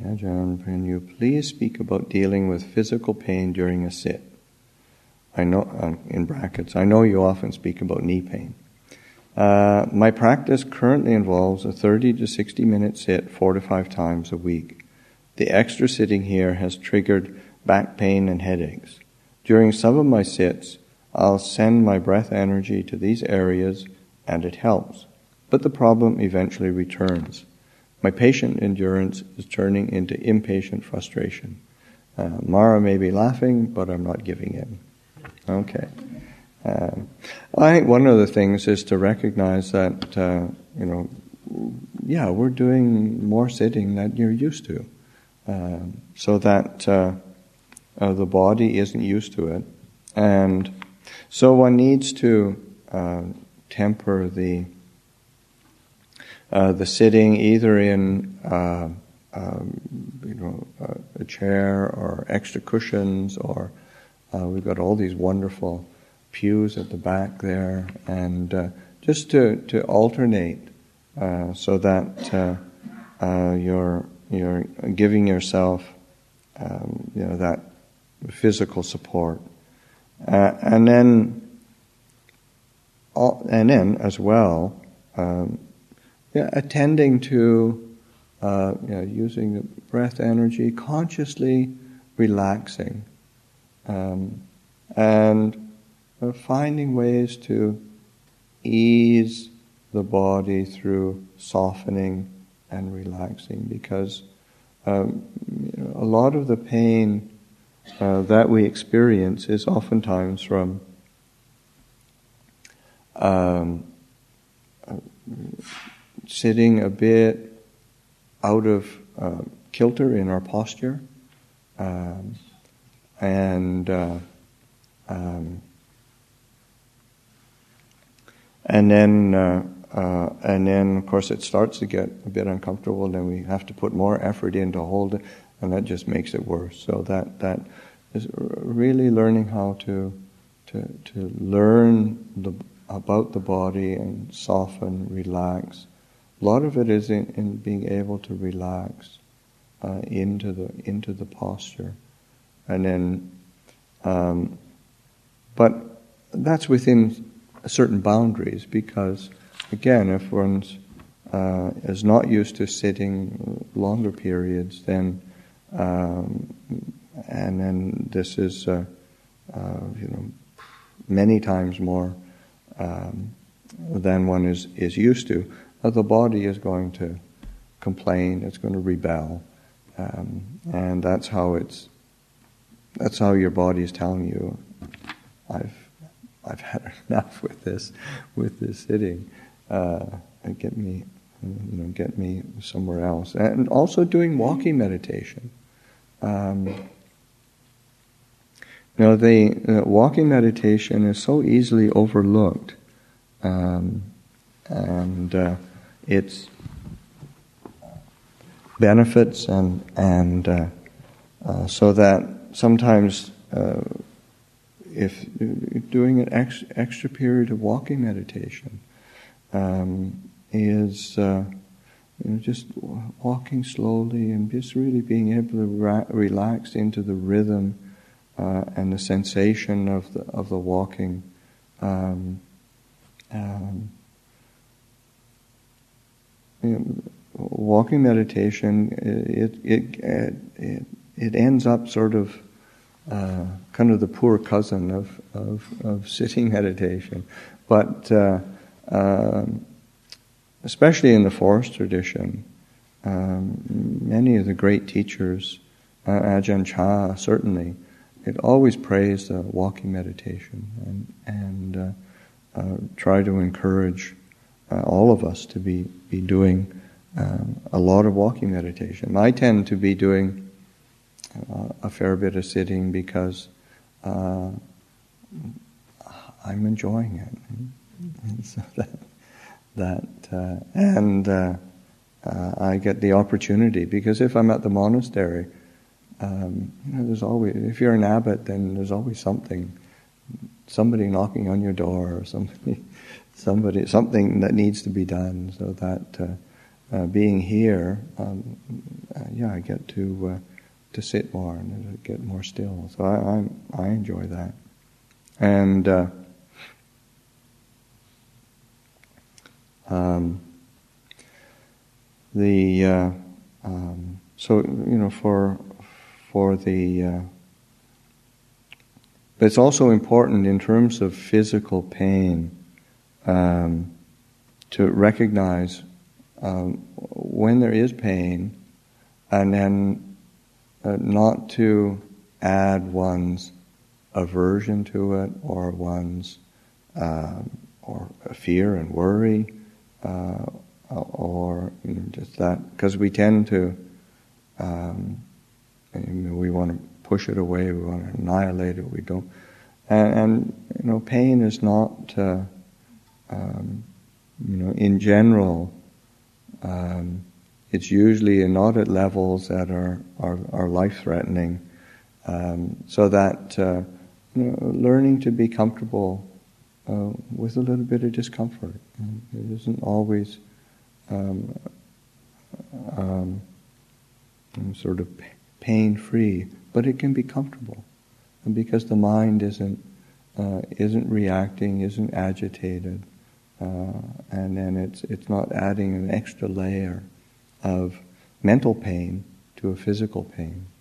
Ajahn, can you please speak about dealing with physical pain during a sit? I know, in brackets, I know you often speak about knee pain. My practice currently involves a 30 to 60 minute sit 4 to 5 times a week. The extra sitting here has triggered back pain and headaches. During some of my sits, I'll send my breath energy to these areas and it helps. But the problem eventually returns. My patient endurance is turning into impatient frustration. Mara may be laughing, but I'm not giving in. Okay. I think one of the things is to recognize that, we're doing more sitting than you're used to. So that the body isn't used to it. And so one needs to temper the sitting either in a chair or extra cushions, or we've got all these wonderful pews at the back there, and just to alternate so that you're giving yourself that physical support, and then as well attending to using the breath energy, consciously relaxing, and finding ways to ease the body through softening and relaxing, because a lot of the pain that we experience is oftentimes from sitting a bit out of kilter in our posture, and then of course it starts to get a bit uncomfortable, and then we have to put more effort in to hold it, and that just makes it worse. So that is really learning how to learn about the body and soften, relax. A lot of it is in being able to relax into the posture, and then, but that's within certain boundaries, because again, if one's is not used to sitting longer periods, then and then this is many times more than one is used to, the body is going to complain, it's going to rebel, and that's how your body is telling you, I've had enough with this sitting. Get me somewhere else. And also doing walking meditation. The walking meditation is so easily overlooked, and its benefits, and so that sometimes if doing an extra period of walking meditation is just walking slowly and just really being able to relax into the rhythm and the sensation of the walking. Walking meditation, it ends up sort of kind of the poor cousin of sitting meditation, but especially in the forest tradition, many of the great teachers, Ajahn Chah certainly, it always praised walking meditation, and try to encourage all of us to be doing a lot of walking meditation. I tend to be doing a fair bit of sitting because I'm enjoying it, and so I get the opportunity, because if I'm at the monastery, there's always, if you're an abbot, then there's always somebody knocking on your door, or something that needs to be done. So that being here I get to sit more and get more still. So I enjoy that. And for the but it's also important in terms of physical pain to recognize when there is pain, and then not to add one's aversion to it, or one's or fear and worry, or just that, because we tend to we want to push it away, we want to annihilate it. We don't, and pain is not in general. It's usually not at levels that are life-threatening, so that learning to be comfortable with a little bit of discomfort. It isn't always sort of pain-free, but it can be comfortable, and because the mind isn't reacting, isn't agitated. And then it's not adding an extra layer of mental pain to a physical pain.